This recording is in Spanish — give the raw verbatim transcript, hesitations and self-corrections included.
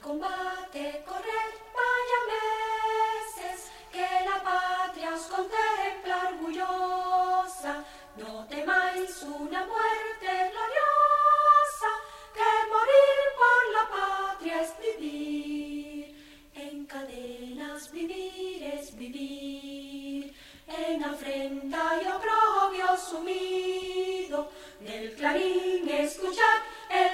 combate, corred, vaya meses, que la patria os contempla orgullosa. No temáis una muerte gloriosa, que morir por la patria es vivir. En cadenas vivir es vivir, en afrenta y oprobio sumido, del clarín escuchad el